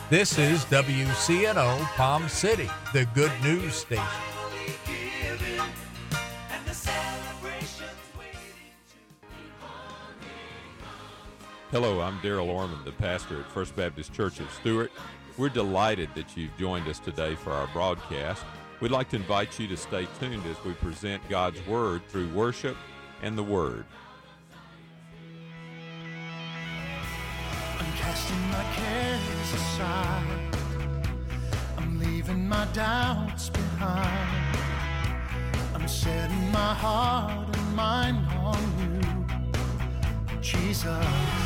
This is WCNO Palm City, the good news station. Hello, I'm Darrell Orman, the pastor at First Baptist Church of Stuart. We're delighted that you've joined us today for our broadcast. We'd like to invite you to stay tuned as we present God's Word through worship and the Word. I'm casting my cares aside. I'm leaving my doubts behind. I'm setting my heart and mind on you, Jesus.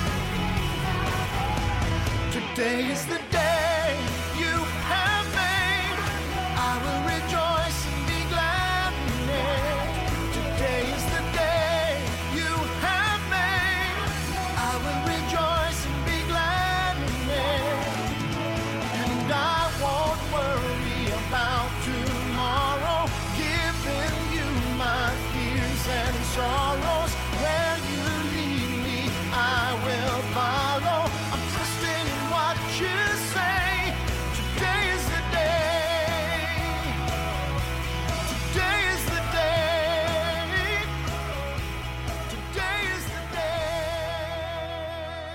Today is the day you have made. I will rejoice and be glad in it. Today is the day you have made. I will rejoice and be glad in it. And I won't worry about tomorrow, giving you my fears and sorrows. Where you lead me, I will follow. I'm trusting in what you say. Today is the day. Today is the day. Today is the day.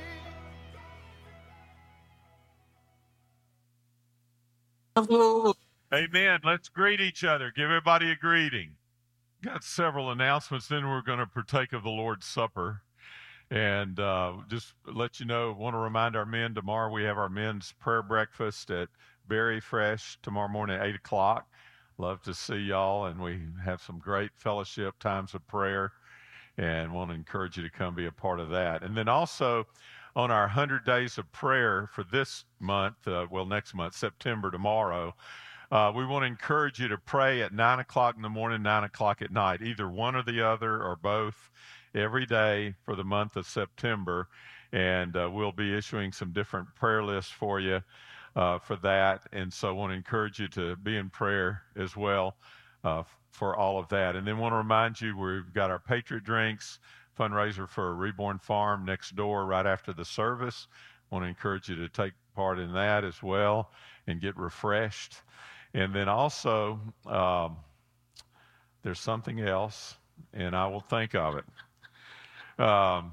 Amen. Let's greet each other. Give everybody a greeting. Got several announcements. Then we're going to partake of the Lord's Supper. And just let you know, want to remind our men, tomorrow we have our men's prayer breakfast at Berry Fresh tomorrow morning at 8 o'clock. Love to see y'all. And we have some great fellowship times of prayer. And want to encourage you to come be a part of that. And then also on our 100 days of prayer for this month, next month, September, tomorrow, we want to encourage you to pray at 9 o'clock in the morning, 9 o'clock at night, either one or the other or both, every day for the month of September. And we'll be issuing some different prayer lists for you for that. And so I want to encourage you to be in prayer as well for all of that. And then want to remind you, we've got our Patriot Drinks fundraiser for Reborn Farm next door right after the service. Want to encourage you to take part in that as well and get refreshed. And then also, there's something else, and I will think of it. Well,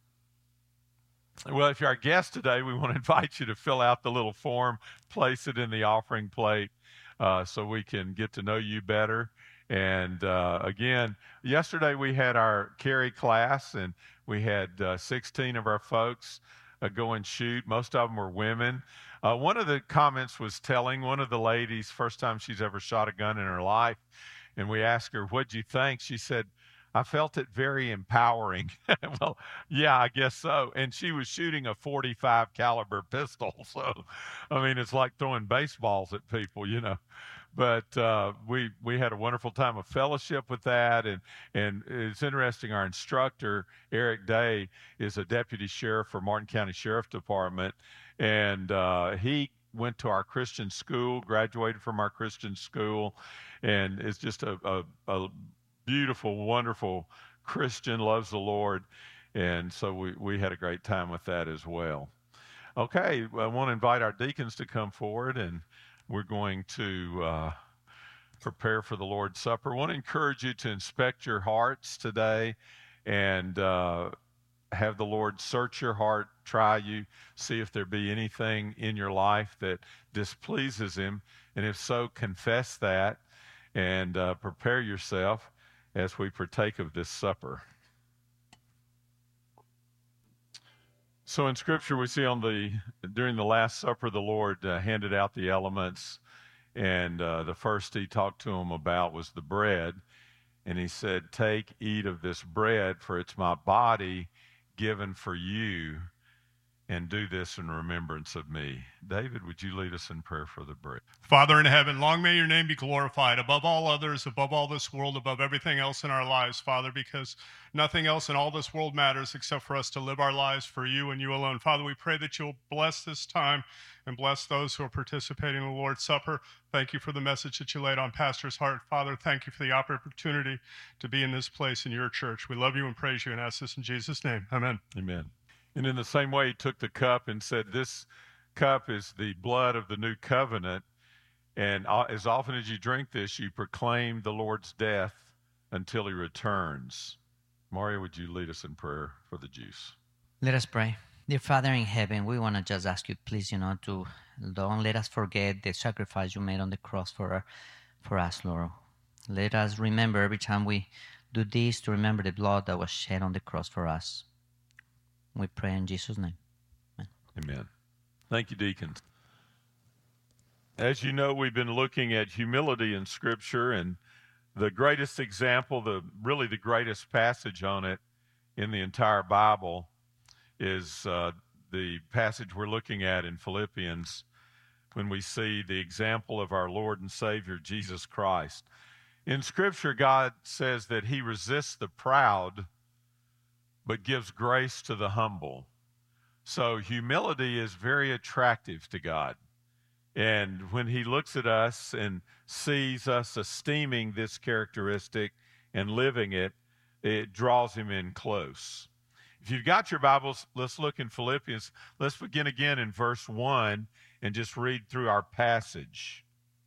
if you're our guest today, we want to invite you to fill out the little form, place it in the offering plate so we can get to know you better. And again, yesterday we had our carry class, and we had 16 of our folks go and shoot. Most of them were women. One of the comments was telling. One of the ladies, first time she's ever shot a gun in her life, and we asked her, "What'd you think?" She said, "I felt it very empowering." Well, yeah, I guess so. And she was shooting a .45 caliber pistol. So, I mean, it's like throwing baseballs at people, you know. But we had a wonderful time of fellowship with that. And it's interesting, our instructor, Eric Day, is a deputy sheriff for Martin County Sheriff Department. And he went to our Christian school, graduated from our Christian school, and is just a beautiful, wonderful Christian, loves the Lord. And so we had a great time with that as well. Okay, I want to invite our deacons to come forward, and we're going to prepare for the Lord's Supper. I want to encourage you to inspect your hearts today and have the Lord search your heart, try you, see if there be anything in your life that displeases Him. And if so, confess that and prepare yourself as we partake of this supper. So in Scripture, we see during the Last Supper, the Lord handed out the elements, and the first He talked to them about was the bread. And He said, "Take, eat of this bread, for it's my body given for you, and do this in remembrance of me." David, would you lead us in prayer for the bread? Father in heaven, long may your name be glorified above all others, above all this world, above everything else in our lives, Father, because nothing else in all this world matters except for us to live our lives for you and you alone. Father, we pray that you'll bless this time and bless those who are participating in the Lord's Supper. Thank you for the message that you laid on Pastor's heart. Father, thank you for the opportunity to be in this place in your church. We love you and praise you and ask this in Jesus' name. Amen. Amen. And in the same way, He took the cup and said, This cup is the blood of the new covenant, and as often as you drink this, you proclaim the Lord's death until he returns. Mario, would you lead us in prayer for the juice? Let us pray. Dear Father in heaven, we want to just ask you, please, to don't let us forget the sacrifice you made on the cross for us, Lord. Let us remember every time we do this to remember the blood that was shed on the cross for us. We pray in Jesus' name. Amen. Amen. Thank you, deacons. As you know, we've been looking at humility in Scripture, and the greatest example, really the greatest passage on it in the entire Bible is the passage we're looking at in Philippians, when we see the example of our Lord and Savior, Jesus Christ. In Scripture, God says that he resists the proud, but gives grace to the humble. So humility is very attractive to God. And when he looks at us and sees us esteeming this characteristic and living it, it draws him in close. If you've got your Bibles, let's look in Philippians. Let's begin again in verse 1 and just read through our passage.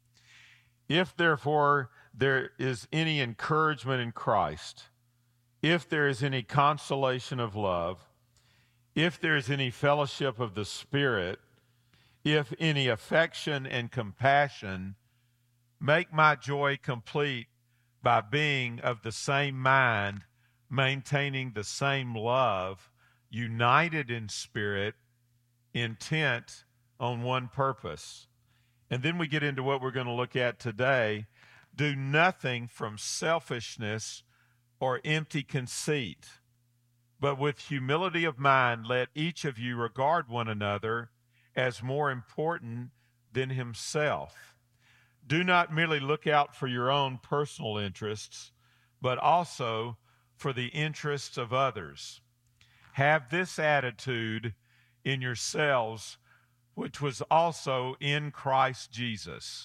If therefore there is any encouragement in Christ, if there is any consolation of love, if there is any fellowship of the Spirit, if any affection and compassion, make my joy complete by being of the same mind, maintaining the same love, united in spirit, intent on one purpose. And then we get into what we're going to look at today. Do nothing from selfishness or empty conceit, but with humility of mind, let each of you regard one another as more important than himself. Do not merely look out for your own personal interests, but also for the interests of others. Have this attitude in yourselves, which was also in Christ Jesus,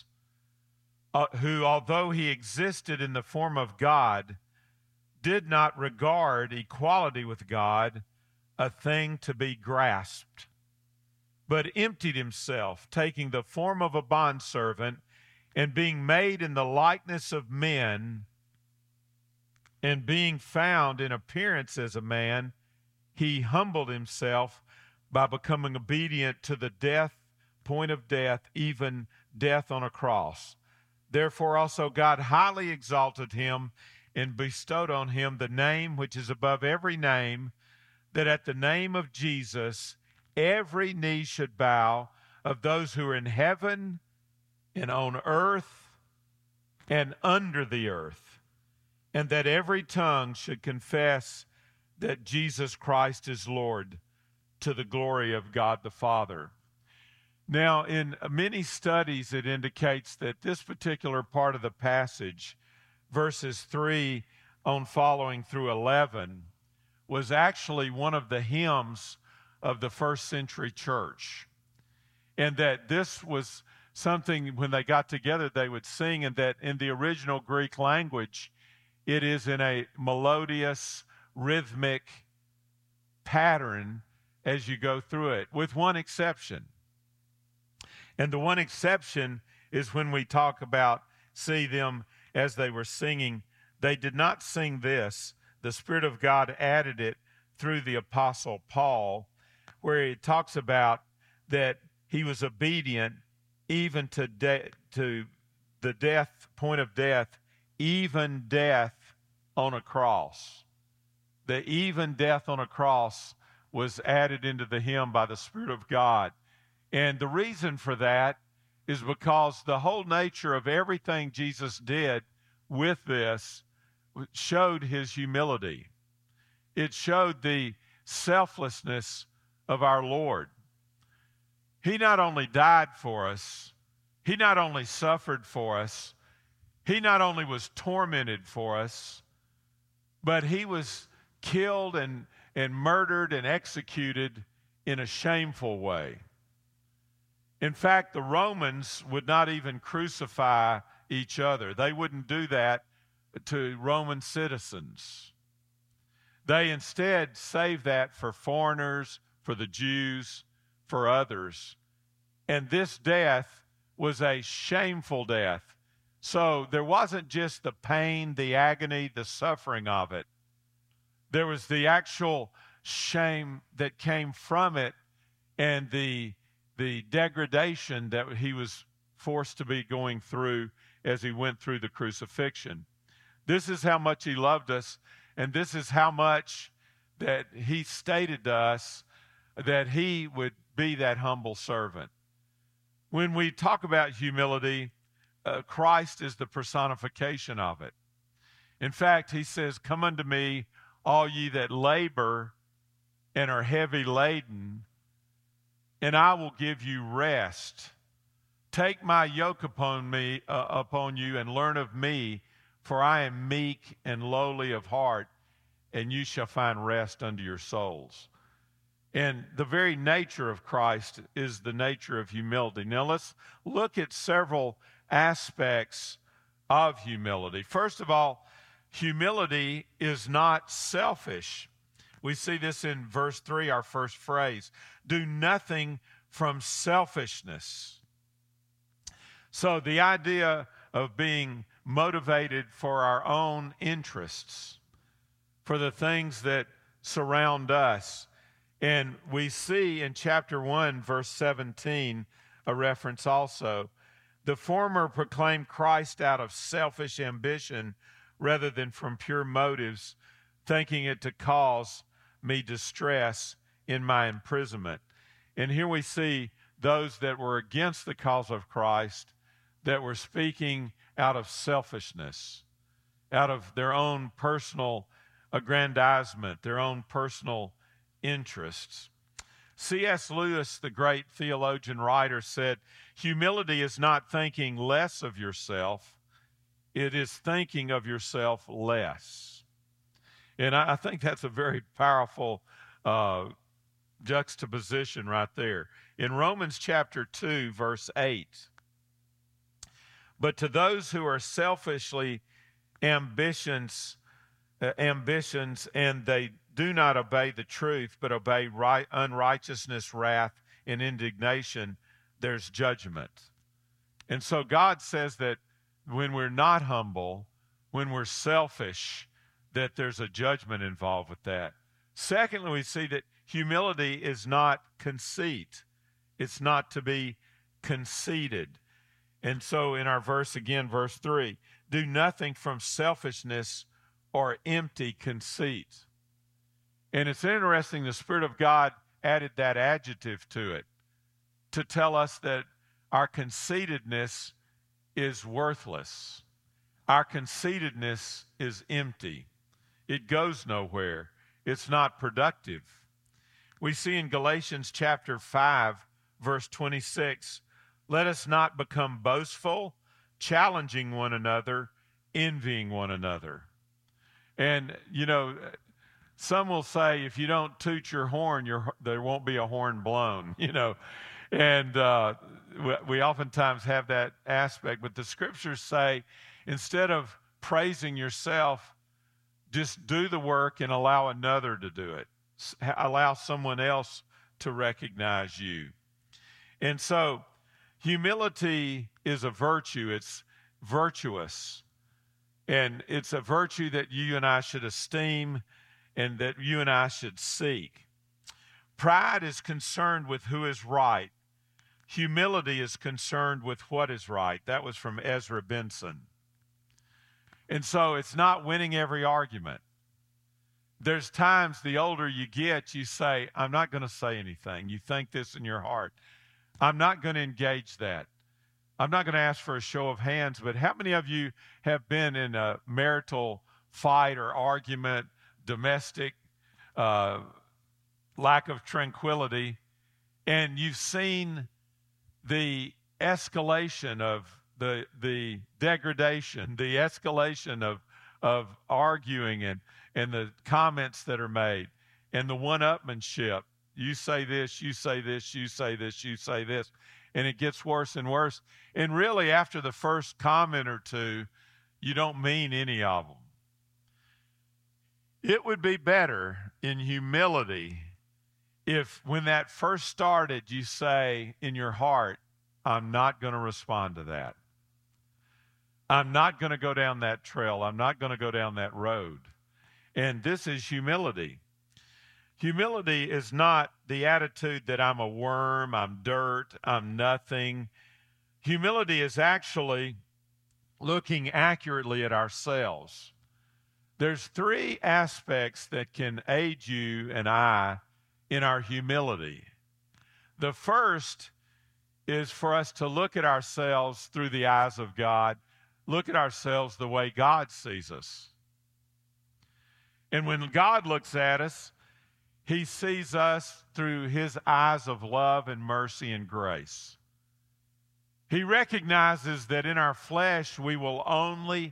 who, although he existed in the form of God, did not regard equality with God a thing to be grasped, but emptied himself, taking the form of a bondservant, and being made in the likeness of men, and being found in appearance as a man, he humbled himself by becoming obedient to the point of death, even death on a cross. Therefore also God highly exalted him and bestowed on him the name which is above every name, that at the name of Jesus every knee should bow, of those who are in heaven and on earth and under the earth, and that every tongue should confess that Jesus Christ is Lord, to the glory of God the Father. Now, in many studies, it indicates that this particular part of the passage, verses 3 on following through 11, was actually one of the hymns of the first century church. And that this was something, when they got together, they would sing, and that in the original Greek language, it is in a melodious, rhythmic pattern as you go through it, with one exception. And the one exception is when we talk about, see them as they were singing, they did not sing this. The Spirit of God added it through the Apostle Paul, where he talks about that he was obedient even to the death, point of death, even death on a cross. The even death on a cross was added into the hymn by the Spirit of God. And the reason for that is because the whole nature of everything Jesus did with this showed his humility. It showed the selflessness of our Lord. He not only died for us, he not only suffered for us, he not only was tormented for us, but he was killed and murdered and executed in a shameful way. In fact, the Romans would not even crucify each other. They wouldn't do that to Roman citizens. They instead saved that for foreigners, for the Jews, for others. And this death was a shameful death. So there wasn't just the pain, the agony, the suffering of it. There was the actual shame that came from it and the degradation that he was forced to be going through as he went through the crucifixion. This is how much he loved us, and this is how much that he stated to us that he would be that humble servant. When we talk about humility, Christ is the personification of it. In fact, he says, "Come unto me, all ye that labor and are heavy laden, and I will give you rest. Take my yoke upon you, and learn of me, for I am meek and lowly of heart, and you shall find rest unto your souls." And the very nature of Christ is the nature of humility. Now let's look at several aspects of humility. First of all, humility is not selfish. We see this in verse 3, our first phrase. Do nothing from selfishness. So the idea of being motivated for our own interests, for the things that surround us. And we see in chapter 1, verse 17, a reference also. The former proclaim Christ out of selfish ambition rather than from pure motives, thinking it to cause me distress in my imprisonment. And here we see those that were against the cause of Christ that were speaking out of selfishness, out of their own personal aggrandizement, their own personal interests. C.S. Lewis, the great theologian writer, said, humility is not thinking less of yourself, it is thinking of yourself less. And I think that's a very powerful juxtaposition right there. In Romans chapter 2, verse 8, but to those who are selfishly ambitions, and they do not obey the truth, but obey unrighteousness, wrath, and indignation, there's judgment. And so God says that when we're not humble, when we're selfish, that there's a judgment involved with that. Secondly, we see that humility is not conceit. It's not to be conceited. And so in our verse again, verse 3, do nothing from selfishness or empty conceit. And it's interesting, the Spirit of God added that adjective to it to tell us that our conceitedness is worthless. Our conceitedness is empty. It goes nowhere. It's not productive. We see in Galatians chapter 5, verse 26, let us not become boastful, challenging one another, envying one another. And, you know, some will say if you don't toot your horn, there won't be a horn blown, you know. And we oftentimes have that aspect. But the scriptures say instead of praising yourself, just do the work and allow another to do it. Allow someone else to recognize you. And so humility is a virtue. It's virtuous. And it's a virtue that you and I should esteem and that you and I should seek. Pride is concerned with who is right. Humility is concerned with what is right. That was from Ezra Benson. And so it's not winning every argument. There's times the older you get, you say, I'm not going to say anything. You think this in your heart. I'm not going to engage that. I'm not going to ask for a show of hands, but how many of you have been in a marital fight or argument, domestic lack of tranquility, and you've seen the escalation of the degradation, the escalation of arguing and the comments that are made and the one-upmanship. You say this, you say this, you say this, you say this, and it gets worse and worse. And really, after the first comment or two, you don't mean any of them. It would be better in humility if when that first started, you say in your heart, I'm not going to respond to that. I'm not going to go down that trail. I'm not going to go down that road. And this is humility. Humility is not the attitude that I'm a worm, I'm dirt, I'm nothing. Humility is actually looking accurately at ourselves. There's three aspects that can aid you and I in our humility. The first is for us to look at ourselves through the eyes of God, look at ourselves the way God sees us. And when God looks at us, he sees us through his eyes of love and mercy and grace. He recognizes that in our flesh we will only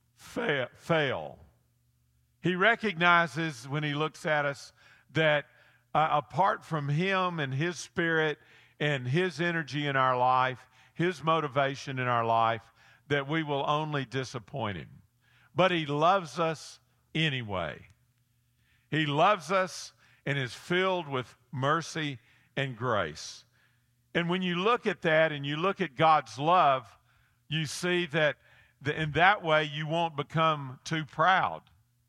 fail. He recognizes when he looks at us that apart from him and his spirit and his energy in our life, his motivation in our life, that we will only disappoint him. But he loves us anyway. He loves us and is filled with mercy and grace. And when you look at that and you look at God's love, you see that in that way you won't become too proud,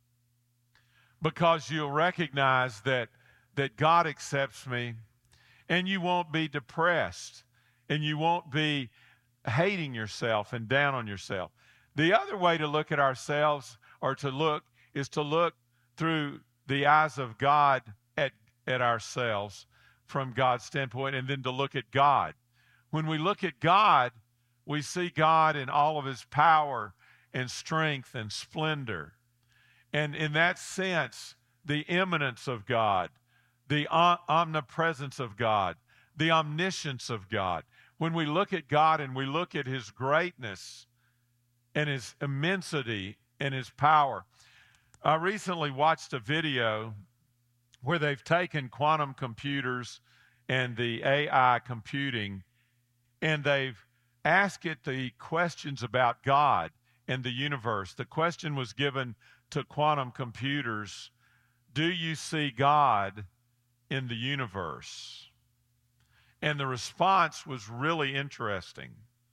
because you'll recognize that God accepts me, and you won't be depressed, and you won't be hating yourself and down on yourself. The other way to look at ourselves is to look through the eyes of God at ourselves from God's standpoint, and then to look at God. When we look at God, we see God in all of his power and strength and splendor. And in that sense, the immanence of God, the omnipresence of God, the omniscience of God. When we look at God and we look at his greatness and his immensity and his power. I recently watched a video where they've taken quantum computers and the AI computing, and they've asked it the questions about God and the universe. The question was given to quantum computers: do you see God in the universe? And the response was really interesting.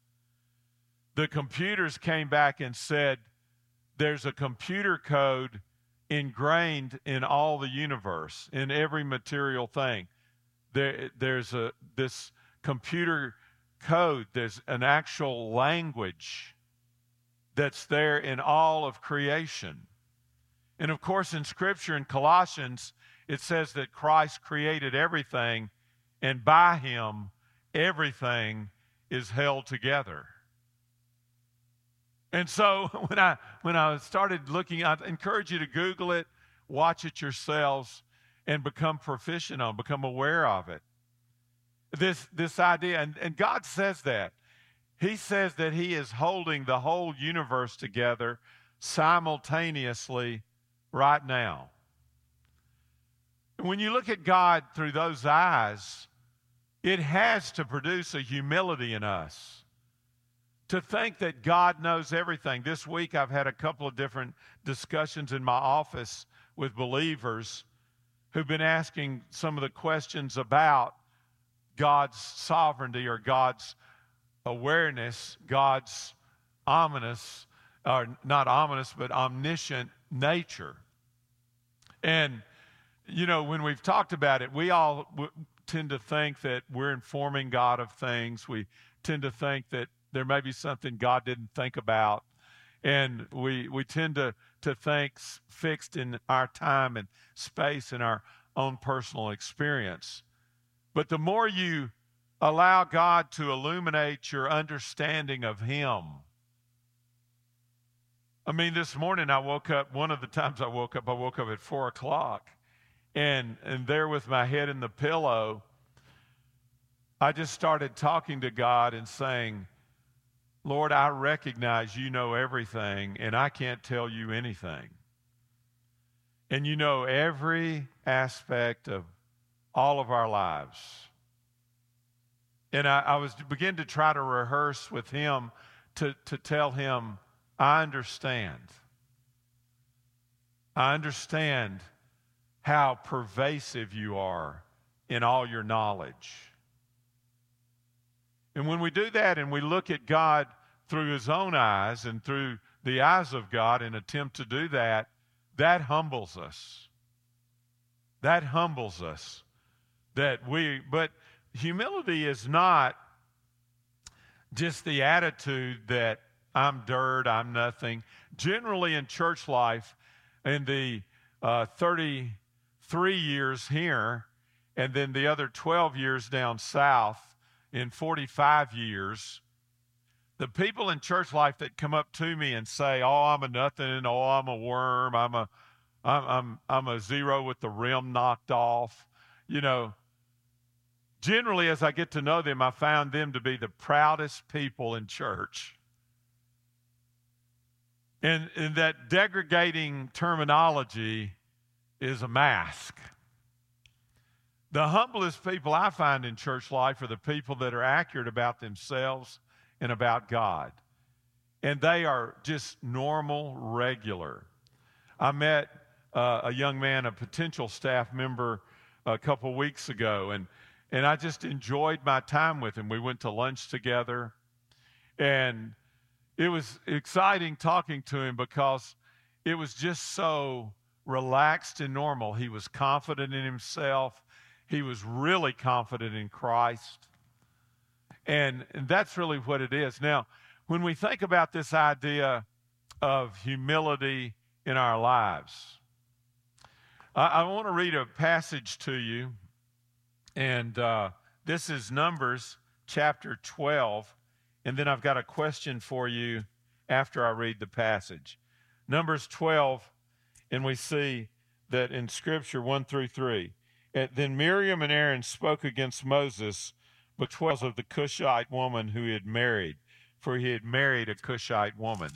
The computers came back and said, there's a computer code ingrained in all the universe, in every material thing. There's this computer code, there's an actual language that's there in all of creation. And of course, in Scripture, in Colossians, it says that Christ created everything, and by him, everything is held together. And so when I started looking, I encourage you to Google it, watch it yourselves, and become proficient on, become aware of it. This idea, and God says that. He says that he is holding the whole universe together simultaneously right now. And when you look at God through those eyes, it has to produce a humility in us. To think that God knows everything. This week I've had a couple of different discussions in my office with believers who've been asking some of the questions about God's sovereignty or God's awareness, God's ominous, or not ominous, but omniscient nature. And, you know, when we've talked about it, we all tend to think that we're informing God of things. We tend to think that there may be something God didn't think about. And we tend to think fixed in our time and space and our own personal experience. But the more you allow God to illuminate your understanding of him. I mean, this morning I woke up, one of the times I woke up at 4 o'clock. And there with my head in the pillow, I just started talking to God and saying, Lord, I recognize you know everything, and I can't tell you anything. And you know every aspect of all of our lives. And I was begin to try to rehearse with him to tell him, I understand. I understand how pervasive you are in all your knowledge. And when we do that and we look at God through his own eyes and through the eyes of God and attempt to do that, that humbles us. That humbles us. But humility is not just the attitude that I'm dirt, I'm nothing. Generally in church life, in the 33 years here, and then the other 12 years down south, in 45 years, the people in church life that come up to me and say, "Oh, I'm a nothing. Oh, I'm a worm. I'm a zero with the rim knocked off." You know, generally as I get to know them, I found them to be the proudest people in church. And that degrading terminology is a mask. The humblest people I find in church life are the people that are accurate about themselves and about God. And they are just normal, regular. I met a young man, a potential staff member, a couple weeks ago, and I just enjoyed my time with him. We went to lunch together, and it was exciting talking to him because it was just so relaxed and normal. He was confident in himself. He was really confident in Christ. And that's really what it is. Now, when we think about this idea of humility in our lives, I want to read a passage to you. And this is Numbers chapter 12. And then I've got a question for you after I read the passage. Numbers 12, and we see that in Scripture 1 through 3. Then Miriam and Aaron spoke against Moses because of the Cushite woman who he had married, for he had married a Cushite woman.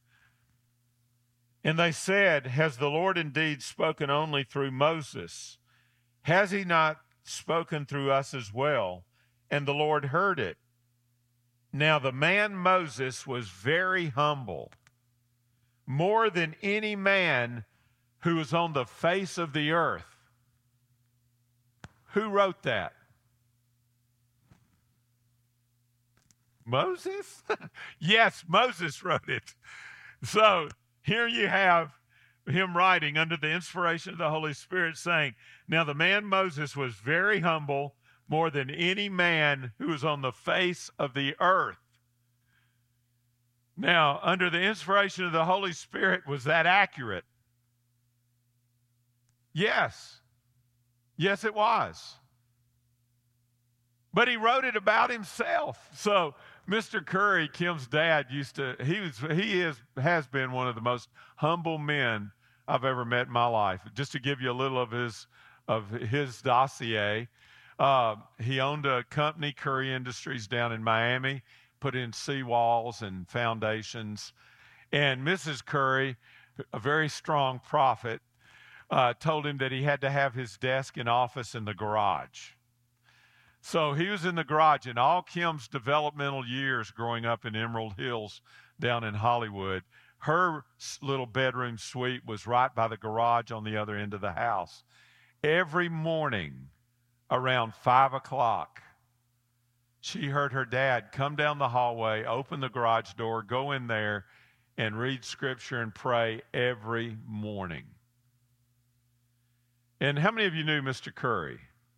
And they said, "Has the Lord indeed spoken only through Moses? Has he not spoken through us as well?" And the Lord heard it. Now the man Moses was very humble, more than any man who was on the face of the earth. Who wrote that? Moses? Yes, Moses wrote it. So here you have him writing under the inspiration of the Holy Spirit saying, now the man Moses was very humble, more than any man who was on the face of the earth. Now, under the inspiration of the Holy Spirit, was that accurate? Yes. Yes, it was. But he wrote it about himself. So Mr. Curry, Kim's dad, has been one of the most humble men I've ever met in my life. Just to give you a little of his dossier, he owned a company, Curry Industries, down in Miami, put in seawalls and foundations. And Mrs. Curry, a very strong prophet, told him that he had to have his desk and office in the garage. So he was in the garage, and all Kim's developmental years growing up in Emerald Hills down in Hollywood, her little bedroom suite was right by the garage on the other end of the house. Every morning around 5 o'clock, she heard her dad come down the hallway, open the garage door, go in there, and read scripture and pray every morning. And how many of you knew Mr. Curry?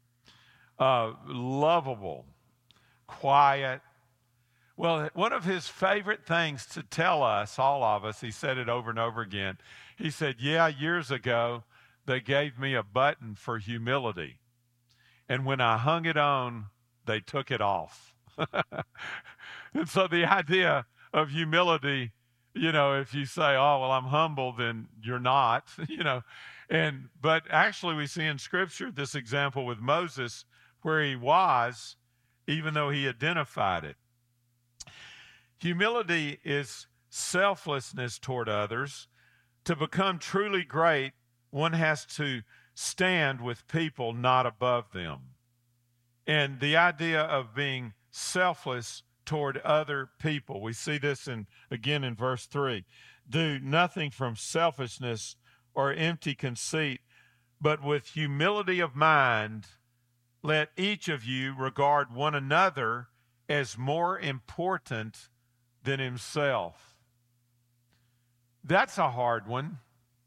Lovable, quiet. Well, one of his favorite things to tell us, all of us, he said it over and over again. He said, years ago, they gave me a button for humility. And when I hung it on, they took it off. And so the idea of humility, if you say, oh, well, I'm humble, then you're not, But actually we see in Scripture this example with Moses where he was, even though he identified it. Humility is selflessness toward others. To become truly great, one has to stand with people not above them. And the idea of being selfless toward other people, we see this again in verse 3. Do nothing from selfishness or empty conceit, but with humility of mind, let each of you regard one another as more important than himself. That's a hard one.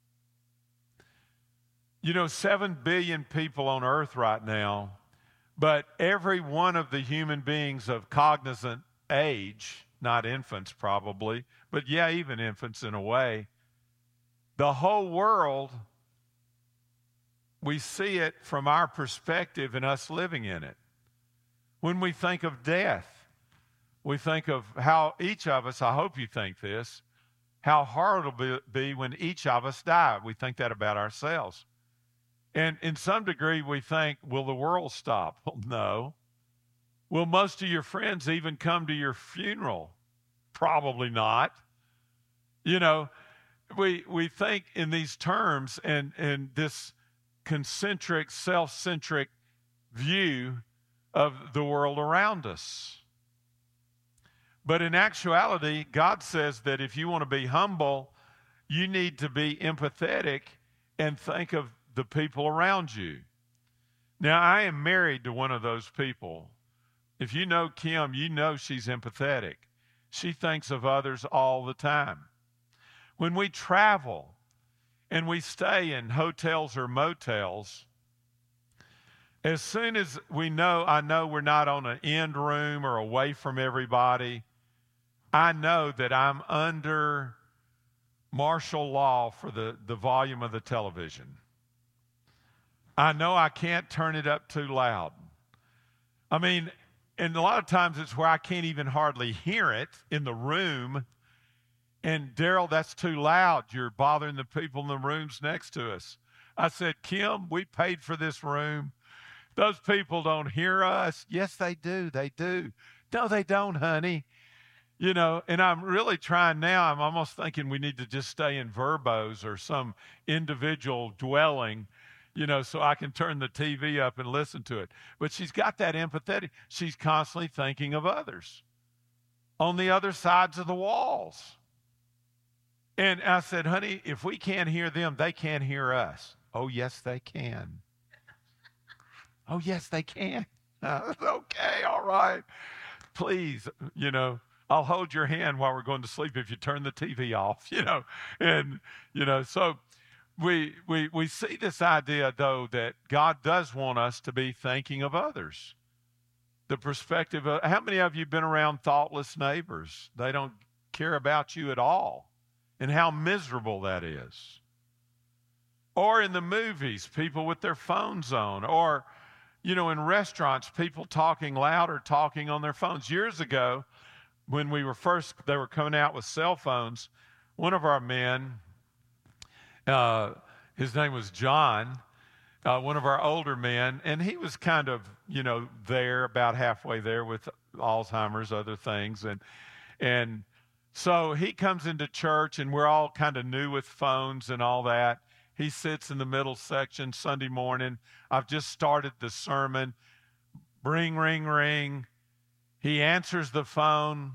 7 billion people on earth right now, but every one of the human beings of cognizant age, not infants probably, but yeah, even infants in a way, the whole world, we see it from our perspective and us living in it. When we think of death, we think of how each of us, I hope you think this, how hard it'll be when each of us die. We think that about ourselves. And in some degree, we think, will the world stop? Well, no. Will most of your friends even come to your funeral? Probably not. We think in these terms and this concentric, self-centric view of the world around us. But in actuality, God says that if you want to be humble, you need to be empathetic and think of the people around you. Now, I am married to one of those people. If you know Kim, you know she's empathetic. She thinks of others all the time. When we travel and we stay in hotels or motels, as soon as I know we're not on an end room or away from everybody, I know that I'm under martial law for the volume of the television. I know I can't turn it up too loud. And a lot of times it's where I can't even hardly hear it in the room. And Daryl, that's too loud. You're bothering the people in the rooms next to us. I said, Kim, we paid for this room. Those people don't hear us. Yes, they do. They do. No, they don't, honey. And I'm really trying now. I'm almost thinking we need to just stay in Verbos or some individual dwelling, so I can turn the TV up and listen to it. But she's got that empathetic. She's constantly thinking of others on the other sides of the walls. And I said, honey, if we can't hear them, they can't hear us. Oh, yes, they can. Oh, yes, they can. Okay, all right. Please, I'll hold your hand while we're going to sleep if you turn the TV off, so we see this idea, though, that God does want us to be thinking of others. The perspective of, how many of you have been around thoughtless neighbors? They don't care about you at all, and how miserable that is. Or in the movies, people with their phones on, or, in restaurants, people talking loud or talking on their phones. Years ago, when they were coming out with cell phones, one of our men, his name was John, one of our older men, and he was kind of, there, about halfway there with Alzheimer's, other things. And so he comes into church, and we're all kind of new with phones and all that. He sits in the middle section Sunday morning. I've just started the sermon. Ring, ring, ring. He answers the phone.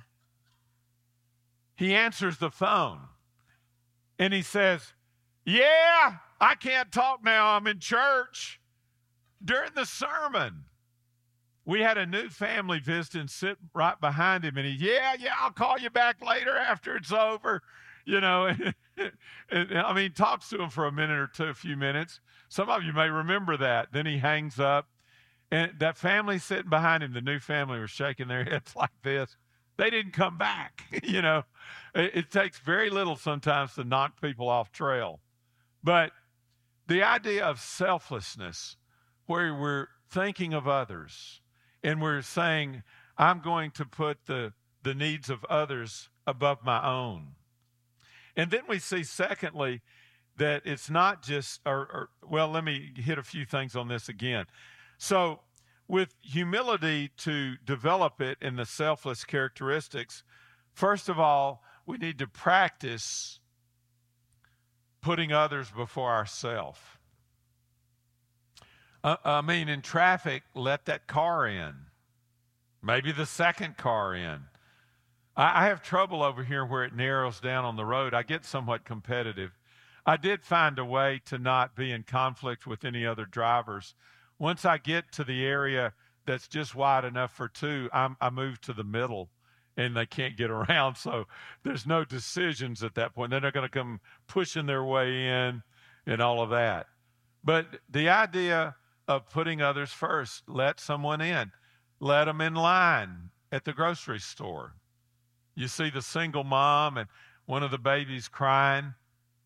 And he says, yeah, I can't talk now. I'm in church. During the sermon, we had a new family visit and sit right behind him. And I'll call you back later after it's over. And talks to him for a minute or two, a few minutes. Some of you may remember that. Then he hangs up. And that family sitting behind him, the new family, were shaking their heads like this. They didn't come back. It takes very little sometimes to knock people off trail. But the idea of selflessness, where we're thinking of others and we're saying, I'm going to put the needs of others above my own. And then we see, secondly, that it's not just, let me hit a few things on this again. So with humility, to develop it in the selfless characteristics, first of all, we need to practice putting others before ourselves. In traffic, let that car in. Maybe the second car in. I have trouble over here where it narrows down on the road. I get somewhat competitive. I did find a way to not be in conflict with any other drivers. Once I get to the area that's just wide enough for two, I move to the middle, and they can't get around. So there's no decisions at that point. Then they're going to come pushing their way in and all of that. But the idea of putting others first, let someone in, let them in line at the grocery store. You see the single mom and one of the babies crying,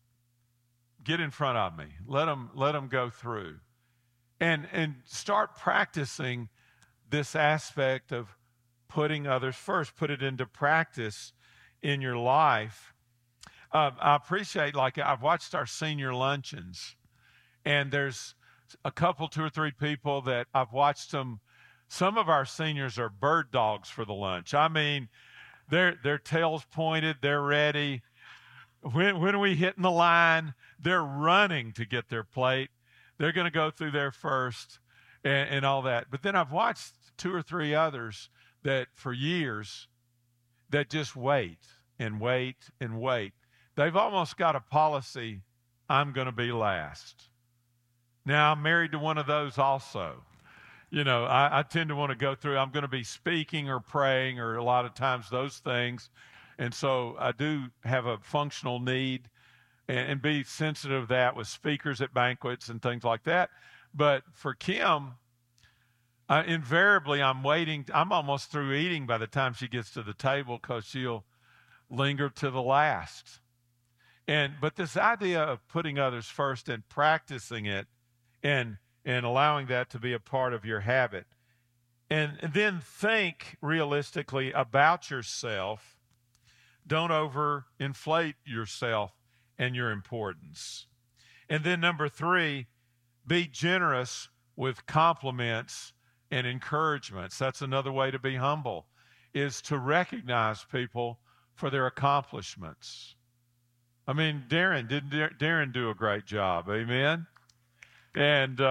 get in front of me. Let them go through. And start practicing this aspect of putting others first. Put it into practice in your life. I appreciate, like, I've watched our senior luncheons, and there's a couple, 2 or 3 people that I've watched them. Some of our seniors are bird dogs for the lunch. I mean, their tails pointed, they're ready. When are we hitting the line? They're running to get their plate. They're going to go through there first and all that. But then I've watched 2 or 3 others that for years that just wait and wait and wait. They've almost got a policy, I'm going to be last. Now, I'm married to one of those also. You know, I tend to want to go through, I'm going to be speaking or praying or a lot of times those things. And so I do have a functional need and be sensitive of that with speakers at banquets and things like that. But for Kim, invariably I'm waiting. I'm almost through eating by the time she gets to the table because she'll linger to the last. But this idea of putting others first and practicing it and allowing that to be a part of your habit. And then think realistically about yourself. Don't overinflate yourself and your importance. And then number 3, be generous with compliments and encouragements. That's another way to be humble, is to recognize people for their accomplishments. I mean, didn't Darren do a great job? Amen? And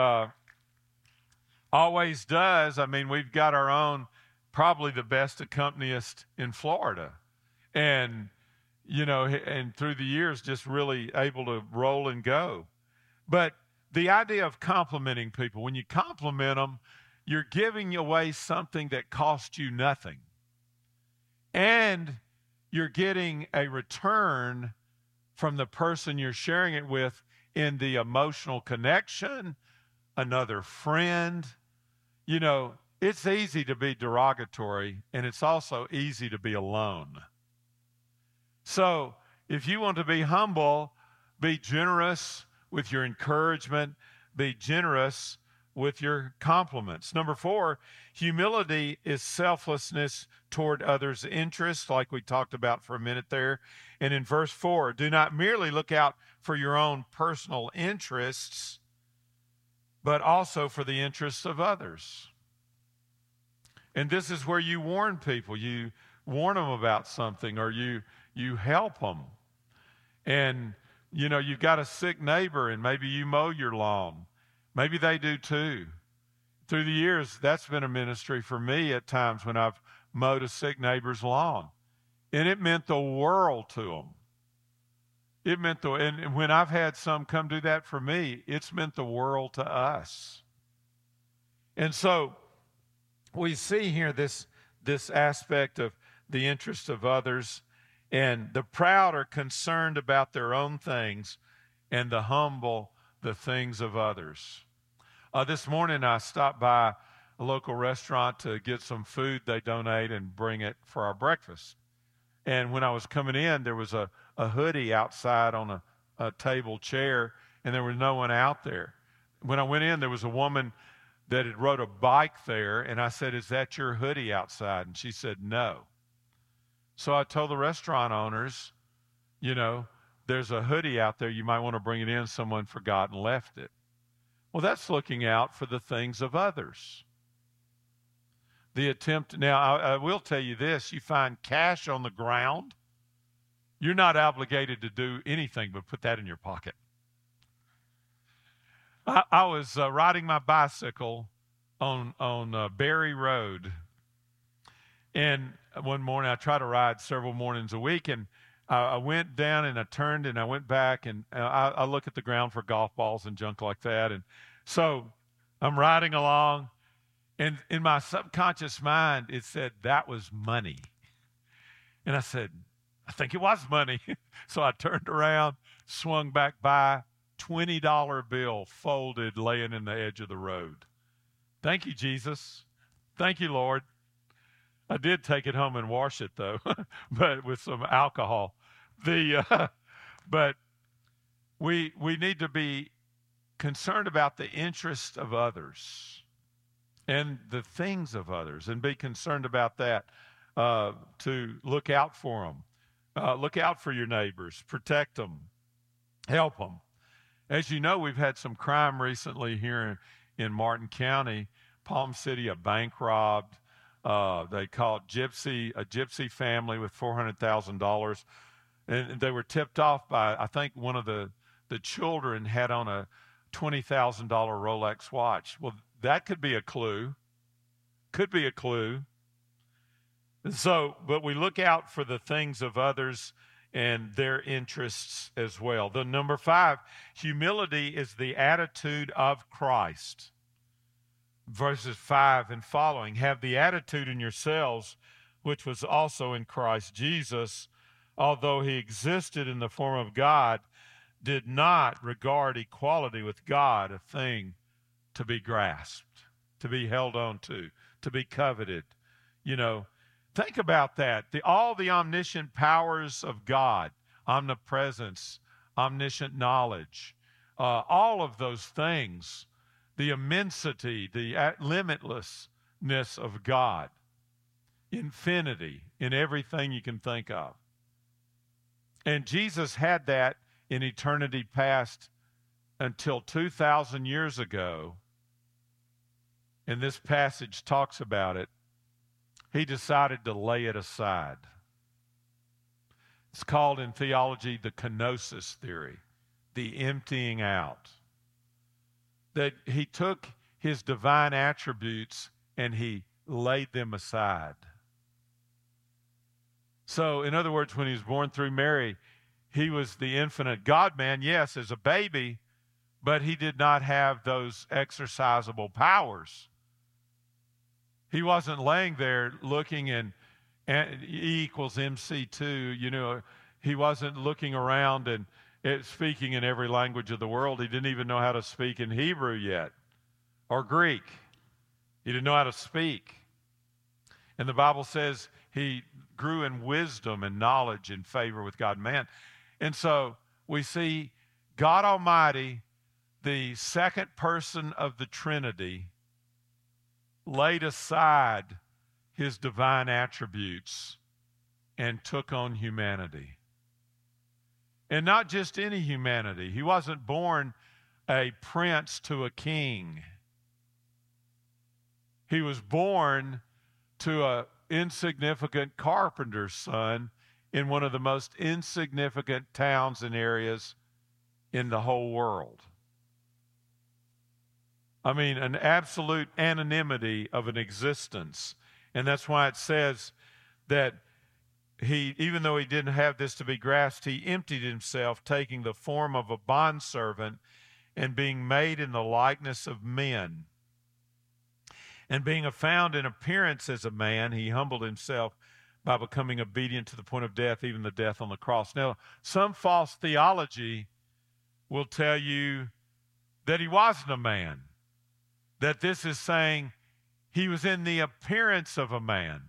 always does. I mean, we've got our own, probably the best accompanist in Florida. And, you know, and through the years, just really able to roll and go. But the idea of complimenting people, when you compliment them, you're giving away something that cost you nothing. And you're getting a return from the person you're sharing it with in the emotional connection, another friend. You know, it's easy to be derogatory, and it's also easy to be alone. So if you want to be humble, be generous with your encouragement, be generous with your compliments. Number 4, humility is selflessness toward others' interests, like we talked about for a minute there. And in verse 4, do not merely look out for your own personal interests, but also for the interests of others. And this is where you warn people. You warn them about something, or you help them. And, you know, you've got a sick neighbor and maybe you mow your lawn. Maybe they do too. Through the years, that's been a ministry for me at times when I've mowed a sick neighbor's lawn. And it meant the world to them. And when I've had some come do that for me, it's meant the world to us. And so we see here this aspect of the interest of others. And the proud are concerned about their own things, and the humble, the things of others. This morning, I stopped by a local restaurant to get some food they donate and bring it for our breakfast. And when I was coming in, there was a hoodie outside on a table chair, and there was no one out there. When I went in, there was a woman that had rode a bike there, and I said, "Is that your hoodie outside?" And she said, "No." So I told the restaurant owners, you know, there's a hoodie out there. You might want to bring it in. Someone forgot and left it. Well, that's looking out for the things of others. The attempt, now I will tell you this, you find cash on the ground, you're not obligated to do anything but put that in your pocket. I was riding my bicycle on Berry Road. And one morning, I try to ride several mornings a week, and I went down and I turned and I went back, and I look at the ground for golf balls and junk like that. And so I'm riding along, and in my subconscious mind, it said that was money. And I said, I think it was money. So I turned around, swung back by, $20 bill folded, laying in the edge of the road. Thank you, Jesus. Thank you, Lord. I did take it home and wash it, though, but with some alcohol. But we need to be concerned about the interests of others and the things of others, and be concerned about that, to look out for them. Look out for your neighbors. Protect them. Help them. As you know, we've had some crime recently here in Martin County. Palm City, a bank robbed. They caught a gypsy family with $400,000. And they were tipped off by, I think one of the children had on a $20,000 Rolex watch. Well, that could be a clue. Could be a clue. And so, but we look out for the things of others and their interests as well. The number 5, humility is the attitude of Christ. Verses 5 and following, have the attitude in yourselves, which was also in Christ Jesus, although he existed in the form of God, did not regard equality with God a thing to be grasped, to be held on to be coveted. You know, think about that. All the omniscient powers of God, omnipresence, omniscient knowledge, all of those things, the immensity, the limitlessness of God, infinity in everything you can think of. And Jesus had that in eternity past until 2,000 years ago. And this passage talks about it. He decided to lay it aside. It's called in theology the kenosis theory, the emptying out. That he took his divine attributes and he laid them aside. So, in other words, when he was born through Mary, he was the infinite God-man, yes, as a baby, but he did not have those exercisable powers. He wasn't laying there looking in E equals MC2, you know, he wasn't looking around and speaking in every language of the world. He didn't even know how to speak in Hebrew yet, or Greek. He didn't know how to speak. And the Bible says he grew in wisdom and knowledge and favor with God and man. And so we see God Almighty, the second person of the Trinity, laid aside his divine attributes and took on humanity. And not just any humanity. He wasn't born a prince to a king. He was born to an insignificant carpenter's son in one of the most insignificant towns and areas in the whole world. I mean, an absolute anonymity of an existence. And that's why it says that he, even though he didn't have this to be grasped, he emptied himself, taking the form of a bondservant and being made in the likeness of men. And being found in appearance as a man, he humbled himself by becoming obedient to the point of death, even the death on the cross. Now, some false theology will tell you that he wasn't a man, that this is saying he was in the appearance of a man.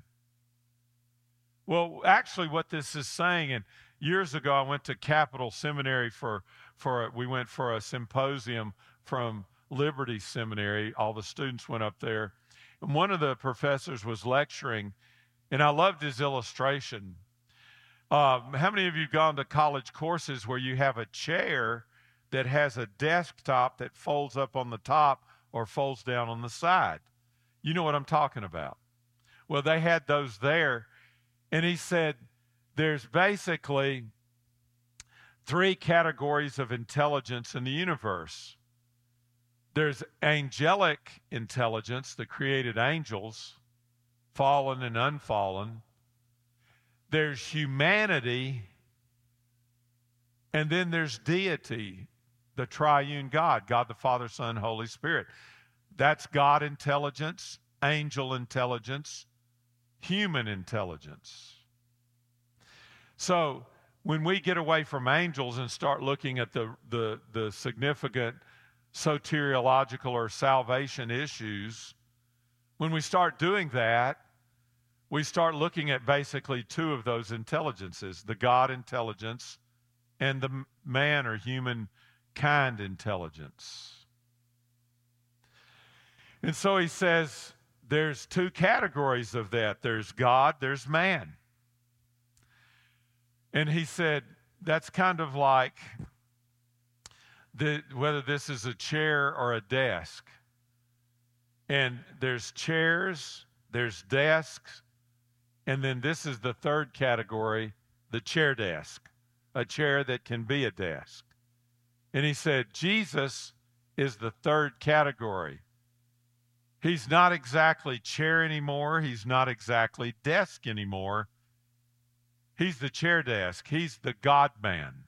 Well, actually what this is saying, and years ago I went to Capital Seminary we went for a symposium from Liberty Seminary. All the students went up there. And one of the professors was lecturing, and I loved his illustration. How many of you have gone to college courses where you have a chair that has a desktop that folds up on the top or folds down on the side? You know what I'm talking about. Well, they had those there, and he said there's basically 3 categories of intelligence in the universe. There's angelic intelligence, the created angels, fallen and unfallen. There's humanity, and then there's deity, the triune God, God the Father, Son, Holy Spirit. That's God intelligence, angel intelligence, human intelligence. So when we get away from angels and start looking at the significant soteriological or salvation issues, when we start doing that, we start looking at basically two of those intelligences, the God intelligence and the man or humankind intelligence. And so he says there's two categories of that. There's God, there's man. And he said that's kind of like whether this is a chair or a desk. And there's chairs, there's desks, and then this is the third category, the chair desk, a chair that can be a desk. And he said Jesus is the third category. He's not exactly chair anymore. He's not exactly desk anymore. He's the chair desk. He's the God-man.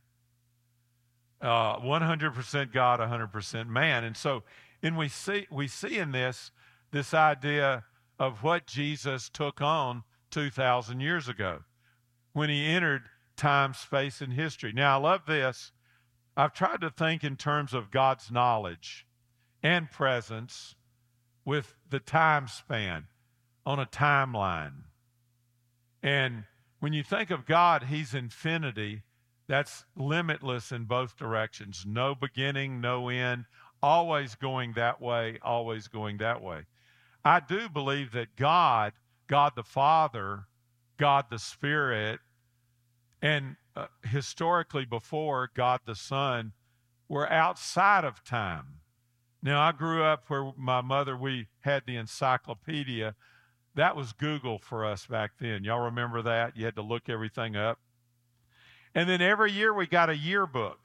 100% God, 100% man. And so we see in this idea of what Jesus took on 2,000 years ago when he entered time, space, and history. Now, I love this. I've tried to think in terms of God's knowledge and presence with the time span on a timeline. And when you think of God, he's infinity. That's limitless in both directions. No beginning, no end, always going that way, always going that way. I do believe that God the Father, God the Spirit, and historically before, God the Son, were outside of time. Now, I grew up where my mother, we had the encyclopedia. That was Google for us back then. Y'all remember that? You had to look everything up. And then every year we got a yearbook.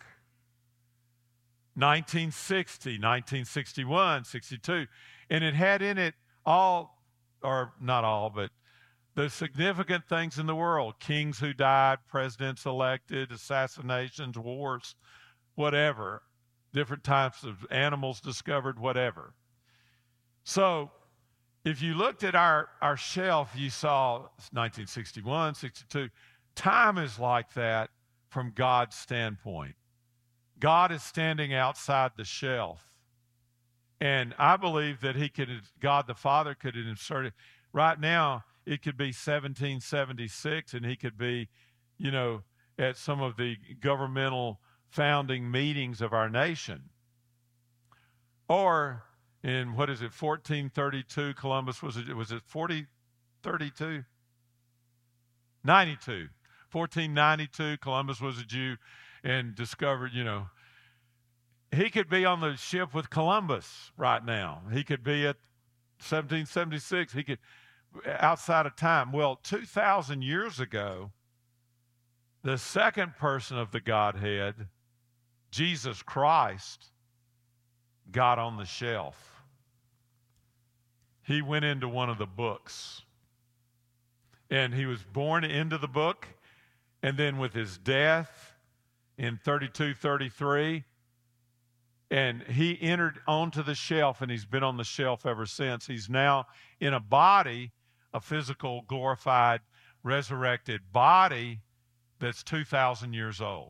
1960, 1961, 62. And it had in it all, or not all, but the significant things in the world. Kings who died, presidents elected, assassinations, wars, whatever. Different types of animals discovered, whatever. So if you looked at our shelf, you saw 1961, 62. Time is like that from God's standpoint. God is standing outside the shelf. And I believe that God the Father could insert it. Right now, it could be 1776, and he could be, at some of the governmental founding meetings of our nation. Or in, 1432, Columbus, was it 4032? 92. 1492, Columbus was a Jew and discovered, he could be on the ship with Columbus right now. He could be at 1776. He could, outside of time. Well, 2,000 years ago, the second person of the Godhead, Jesus Christ, got on the shelf. He went into one of the books. And he was born into the book. And then with his death in 32, 33, and he entered onto the shelf, and he's been on the shelf ever since. He's now in a body, a physical, glorified, resurrected body that's 2,000 years old.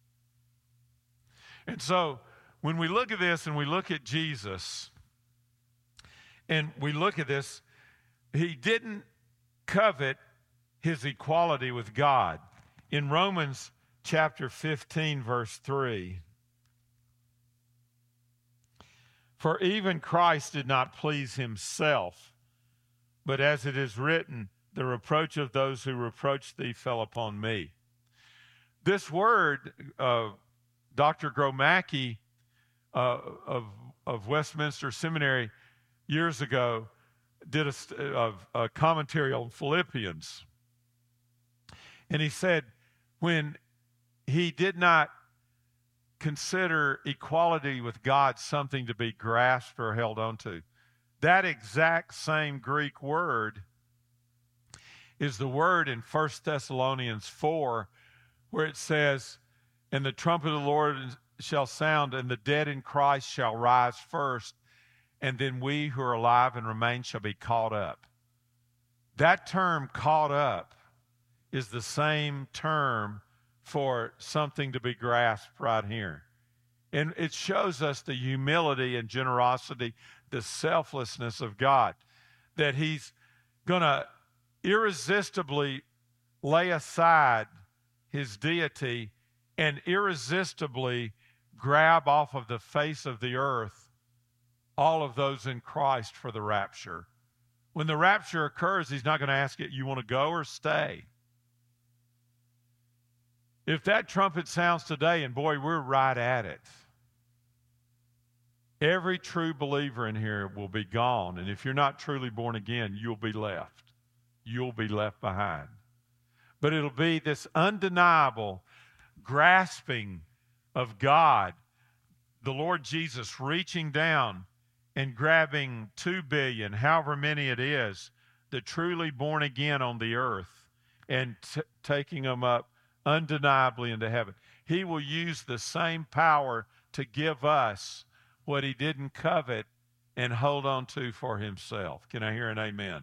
And so when we look at this and we look at Jesus and we look at this, he didn't covet his equality with God. In Romans chapter 15, verse 3, for even Christ did not please himself, but as it is written, the reproach of those who reproach thee fell upon me. This word, Dr. Gromacki of Westminster Seminary years ago did a commentary on Philippians. And he said, when he did not consider equality with God something to be grasped or held onto, that exact same Greek word is the word in 1 Thessalonians 4, where it says, and the trumpet of the Lord shall sound, and the dead in Christ shall rise first. and then we who are alive and remain shall be caught up. That term, caught up, is the same term for something to be grasped right here. And it shows us the humility and generosity, the selflessness of God, that he's going to irresistibly lay aside his deity and irresistibly grab off of the face of the earth all of those in Christ for the rapture. When the rapture occurs, he's not going to ask you want to go or stay. If that trumpet sounds today, and boy, we're right at it, every true believer in here will be gone. And if you're not truly born again, you'll be left. You'll be left behind. But it'll be this undeniable grasping of God, the Lord Jesus reaching down and grabbing 2 billion, however many it is, the truly born again on the earth, and taking them up undeniably into heaven. He will use the same power to give us what he didn't covet and hold on to for himself. Can I hear an amen?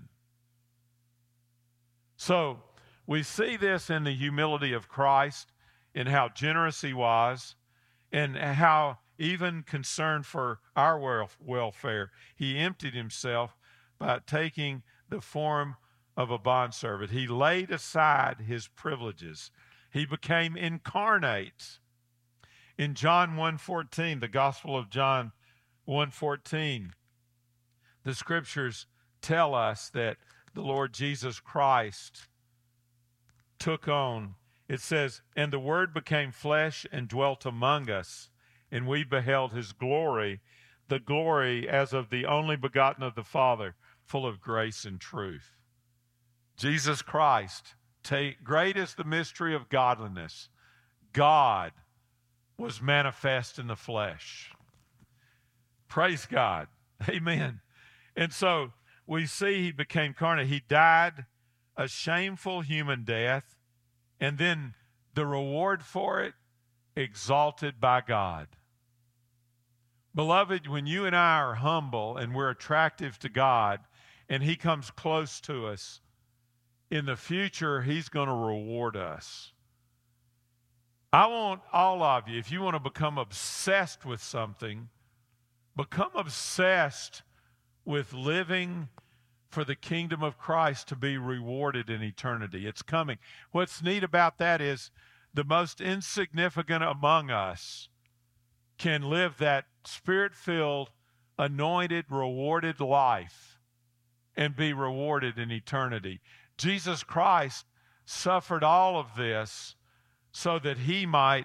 So we see this in the humility of Christ, in how generous he was, and how even concerned for our welfare, he emptied himself by taking the form of a bondservant. He laid aside his privileges. He became incarnate. In John 1:14, the Gospel of John 1:14, the scriptures tell us that the Lord Jesus Christ took on, it says, and the Word became flesh and dwelt among us, and we beheld his glory, the glory as of the only begotten of the Father, full of grace and truth. Jesus Christ, great is the mystery of godliness. God was manifest in the flesh. Praise God. Amen. And so we see he became incarnate. He died a shameful human death, and then the reward for it, exalted by God. Beloved, when you and I are humble and we're attractive to God and he comes close to us, in the future, he's going to reward us. I want all of you, if you want to become obsessed with something, become obsessed with living for the kingdom of Christ to be rewarded in eternity. It's coming. What's neat about that is the most insignificant among us can live that spirit-filled, anointed, rewarded life and be rewarded in eternity. Jesus Christ suffered all of this so that he might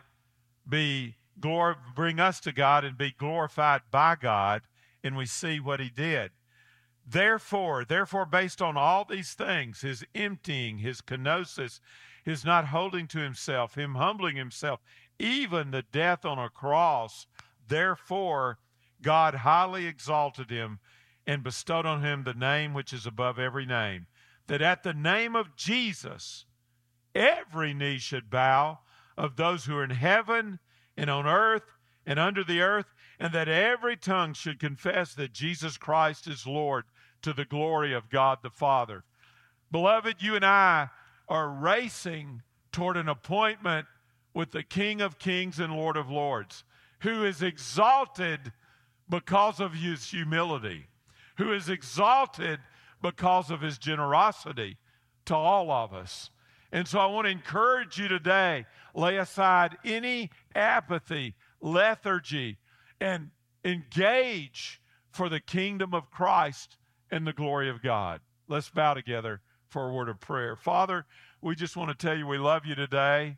bring us to God and be glorified by God, and we see what he did. Therefore, based on all these things, his emptying, his kenosis, his not holding to himself, him humbling himself, even the death on a cross, therefore, God highly exalted him and bestowed on him the name which is above every name, that at the name of Jesus, every knee should bow, of those who are in heaven and on earth and under the earth, and that every tongue should confess that Jesus Christ is Lord, to the glory of God the Father. Beloved, you and I are racing toward an appointment with the King of Kings and Lord of Lords, who is exalted because of his humility, who is exalted because of his generosity to all of us. And so I want to encourage you today, lay aside any apathy, lethargy, and engage for the kingdom of Christ and the glory of God. Let's bow together for a word of prayer. Father, we just want to tell you we love you today.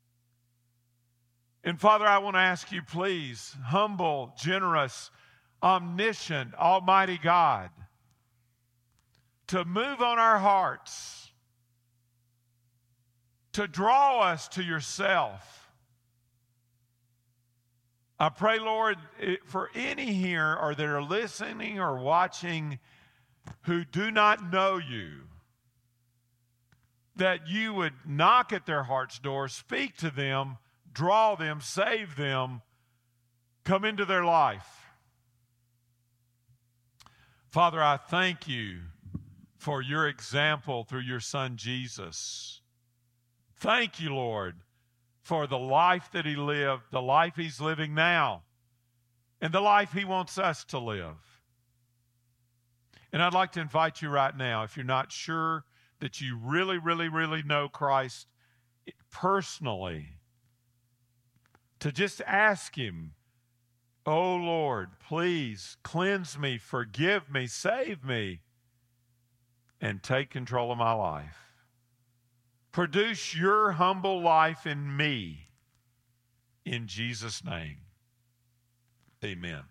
And Father, I want to ask you, please, humble, generous, omniscient, almighty God, to move on our hearts, to draw us to yourself. I pray, Lord, for any here or that are listening or watching who do not know you, that you would knock at their heart's door, speak to them, draw them, save them, come into their life. Father, I thank you for your example through your son Jesus. Thank you, Lord, for the life that he lived, the life he's living now, and the life he wants us to live. And I'd like to invite you right now, if you're not sure that you really, really, really know Christ personally, to just ask him, oh Lord, please cleanse me, forgive me, save me, and take control of my life. Produce your humble life in me. In Jesus' name, amen.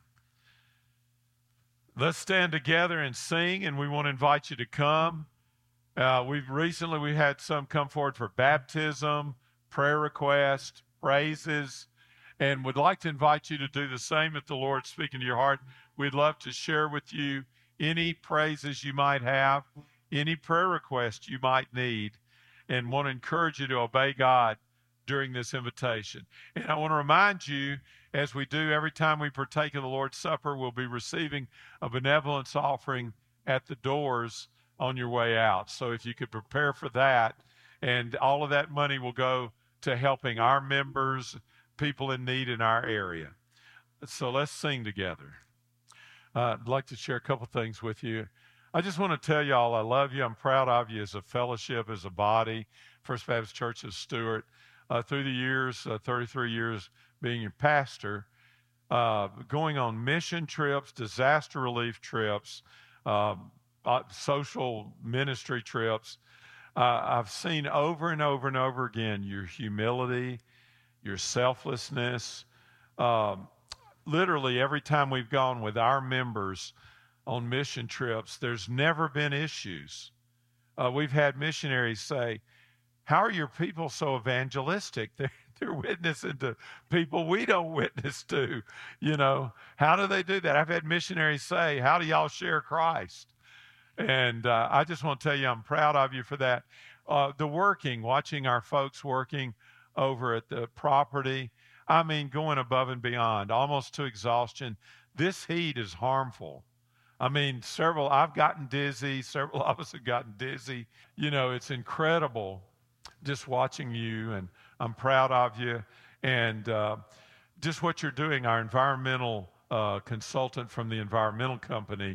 Let's stand together and sing, and we want to invite you to come. We had some come forward for baptism, prayer requests, praises, and would like to invite you to do the same if the Lord's speaking to your heart. We'd love to share with you any praises you might have, any prayer requests you might need, and want to encourage you to obey God during this invitation. And I want to remind you, as we do every time we partake of the Lord's Supper, we'll be receiving a benevolence offering at the doors on your way out. So if you could prepare for that, and all of that money will go to helping our members, people in need in our area. So let's sing together. I'd like to share a couple things with you. I just want to tell y'all I love you. I'm proud of you as a fellowship, as a body, First Baptist Church of Stuart. Through the years, 33 years being your pastor, going on mission trips, disaster relief trips, social ministry trips, I've seen over and over and over again your humility, your selflessness. Literally every time we've gone with our members on mission trips, there's never been issues. We've had missionaries say, how are your people so evangelistic? They're witnessing to people we don't witness to. You know, how do they do that? I've had missionaries say, how do y'all share Christ? And I just want to tell you, I'm proud of you for that. Watching our folks working over at the property, I mean, going above and beyond, almost to exhaustion. This heat is harmful. I mean, I've gotten dizzy. Several of us have gotten dizzy. You know, it's incredible just watching you, and I'm proud of you. And just what you're doing, our environmental consultant from the environmental company,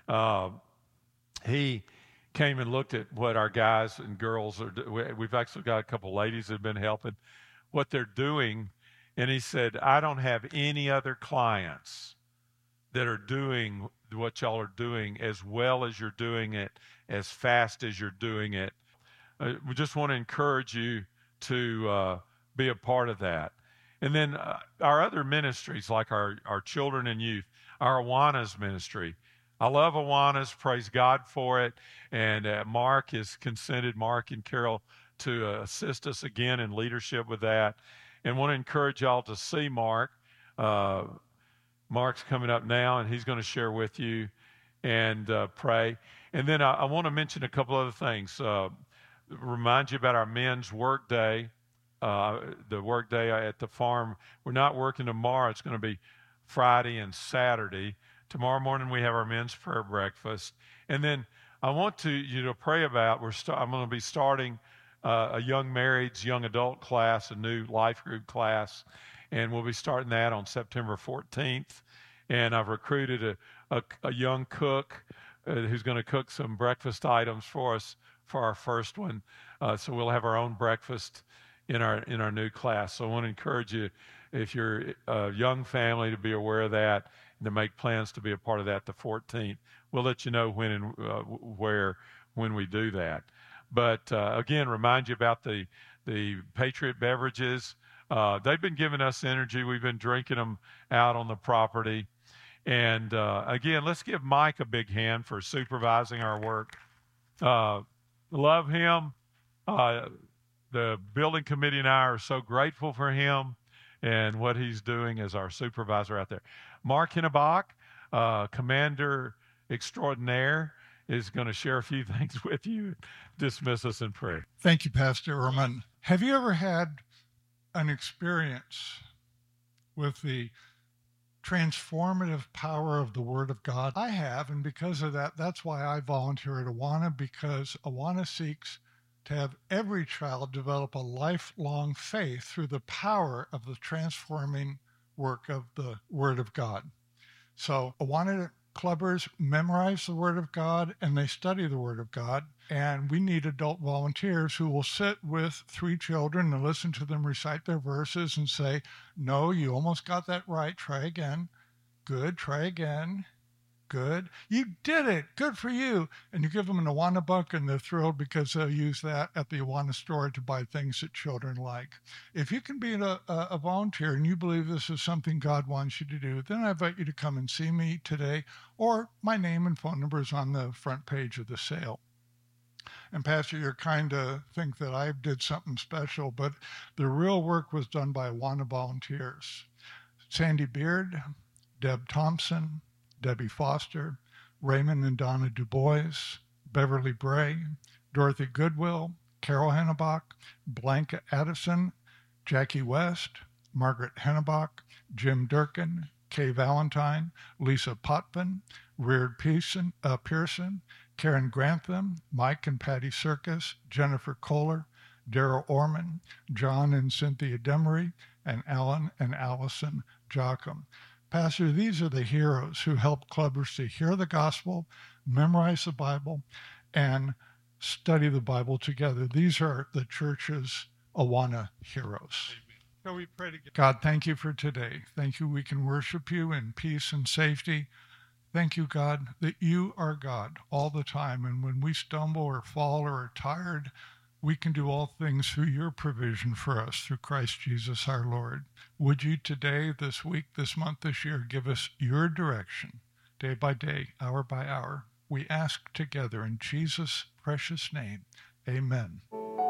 he came and looked at what our guys and girls are doing. We've actually got a couple ladies that have been helping, what they're doing. And he said, I don't have any other clients that are doing what y'all are doing as well as you're doing it, as fast as you're doing it. We just want to encourage you to be a part of that. And then our other ministries, like our children and youth, our Awanas ministry. I love Awanas, praise God for it. And Mark and Carol, to assist us again in leadership with that. And want to encourage y'all to see Mark. Mark's coming up now, and he's going to share with you and pray. And then I want to mention a couple other things. Remind you about our men's work day, the work day at the farm. We're not working tomorrow. It's going to be Friday and Saturday. Tomorrow morning we have our men's prayer breakfast. And then I want you to pray about, I'm going to be starting a young marrieds, young adult class, a new life group class. And we'll be starting that on September 14th. And I've recruited a young cook who's going to cook some breakfast items for us for our first one. So we'll have our own breakfast in our new class. So I want to encourage you, if you're a young family, to be aware of that and to make plans to be a part of that the 14th. We'll let you know when and when we do that. But again, remind you about the Patriot beverages. They've been giving us energy. We've been drinking them out on the property. And again, let's give Mike a big hand for supervising our work. Love him. The building committee and I are so grateful for him and what he's doing as our supervisor out there. Mark Hinnebach, Commander Extraordinaire, is going to share a few things with you. Dismiss us in prayer. Thank you, Pastor Orman. Have you ever had an experience with the transformative power of the Word of God? I have, and because of that, that's why I volunteer at Awana, because Awana seeks to have every child develop a lifelong faith through the power of the transforming work of the Word of God. So Awana clubbers memorize the Word of God and they study the Word of God. And we need adult volunteers who will sit with 3 children and listen to them recite their verses and say, no, you almost got that right. Try again. Good. Try again. Good. You did it. Good for you. And you give them an Awana book and they're thrilled because they'll use that at the Awana store to buy things that children like. If you can be a volunteer and you believe this is something God wants you to do, then I invite you to come and see me today, or my name and phone number is on the front page of the sale. And Pastor, you're kind of think that I did something special, but the real work was done by Awana volunteers. Sandy Beard, Deb Thompson, Debbie Foster, Raymond and Donna DuBois, Beverly Bray, Dorothy Goodwill, Carol Hennebach, Blanca Addison, Jackie West, Margaret Hennebach, Jim Durkin, Kay Valentine, Lisa Potvin, Reard Pearson, Karen Grantham, Mike and Patty Circus, Jennifer Kohler, Daryl Orman, John and Cynthia Demery, and Alan and Allison Jocham. Pastor, these are the heroes who help clubbers to hear the gospel, memorize the Bible, and study the Bible together. These are the church's Awana heroes. Shall we pray together? God, thank you for today. Thank you we can worship you in peace and safety. Thank you, God, that you are God all the time. And when we stumble or fall or are tired, we can do all things through your provision for us, through Christ Jesus our Lord. Would you today, this week, this month, this year, give us your direction, day by day, hour by hour? We ask together in Jesus' precious name. Amen.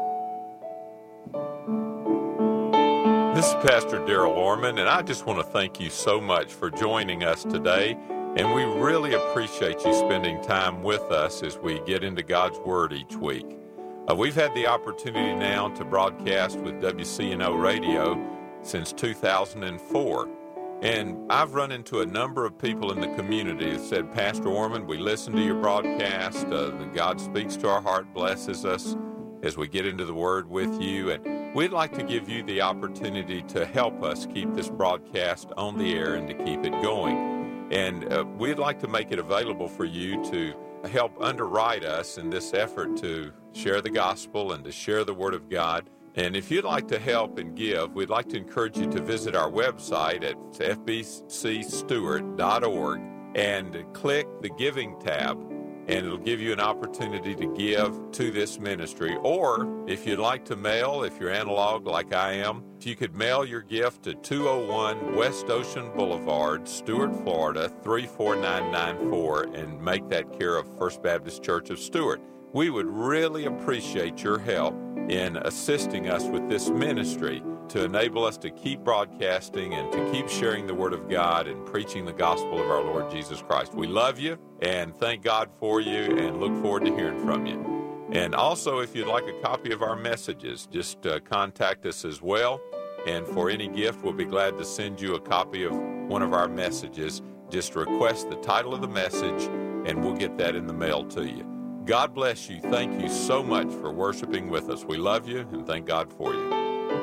This is Pastor Daryl Orman, and I just want to thank you so much for joining us today. And we really appreciate you spending time with us as we get into God's Word each week. We've had the opportunity now to broadcast with WCNO Radio since 2004. And I've run into a number of people in the community that said, Pastor Orman, we listen to your broadcast. God speaks to our heart, blesses us as we get into the Word with you. And we'd like to give you the opportunity to help us keep this broadcast on the air and to keep it going. And we'd like to make it available for you to help underwrite us in this effort to share the gospel and to share the Word of God. And if you'd like to help and give, we'd like to encourage you to visit our website at fbcstewart.org and click the Giving tab, and it'll give you an opportunity to give to this ministry. Or if you'd like to mail, if you're analog like I am, if you could mail your gift to 201 West Ocean Boulevard, Stuart, Florida, 34994, and make that care of First Baptist Church of Stuart. We would really appreciate your help in assisting us with this ministry to enable us to keep broadcasting and to keep sharing the Word of God and preaching the gospel of our Lord Jesus Christ. We love you and thank God for you and look forward to hearing from you. And also, if you'd like a copy of our messages, just contact us as well. And for any gift, we'll be glad to send you a copy of one of our messages. Just request the title of the message and we'll get that in the mail to you. God bless you. Thank you so much for worshiping with us. We love you and thank God for you.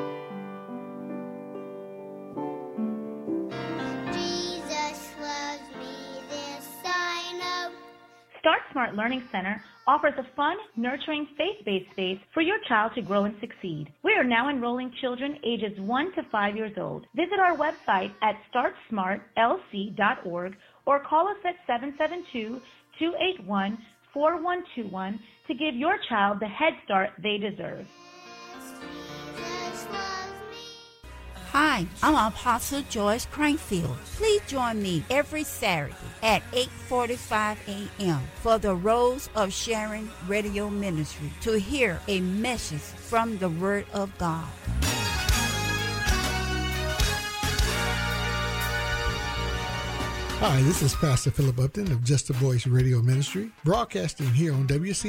Jesus loves me, this I know. Start Smart Learning Center offers a fun, nurturing, faith-based space for your child to grow and succeed. We are now enrolling children ages 1 to 5 years old. Visit our website at startsmartlc.org or call us at 772-281-4121 to give your child the head start they deserve. Hi, I'm Apostle Joyce Crankfield. Please join me every Saturday at 8:45 a.m. for the Rose of Sharon Radio Ministry to hear a message from the Word of God. Hi, this is Pastor Philip Upton of Just a Voice Radio Ministry, broadcasting here on WC